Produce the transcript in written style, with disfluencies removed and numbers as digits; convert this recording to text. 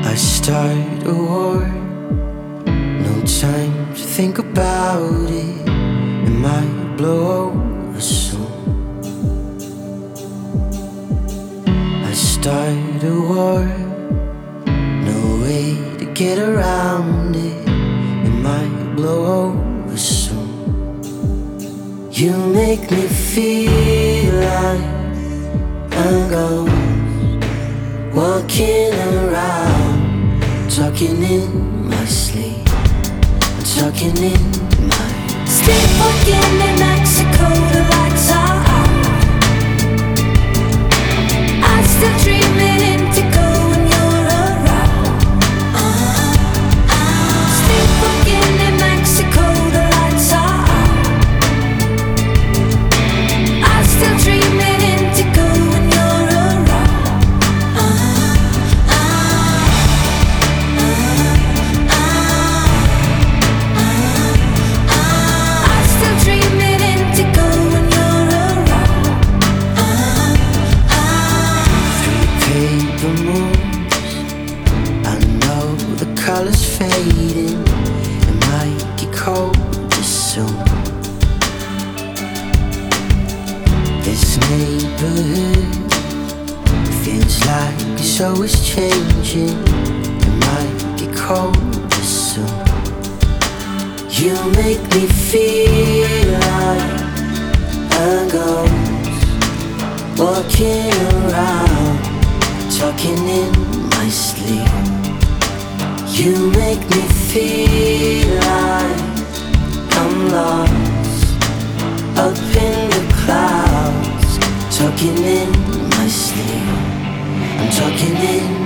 I start a war, no time to think about it. It might blow over soon. I start a war, no way to get around it. It might blow over soon. You make me feel like I'm gone, walking around, talking in my sleep, talking in my sleepwalking in Mexico, the lights are out. I'm still dreaming Indigo when you're around. Sleepwalking in Mexico, the lights are out. I'm still dreaming Indigo when you're around. I'm still dreaming Indigo when you're around. three paper moons. I know the colors fading. It might get colder soon. This neighborhood feels like it's always changing. It might get colder soon. You make me feel like a ghost, walking around, talking in my sleep. You make me feel like I'm lost, up in the clouds, talking in my sleep. I'm talking in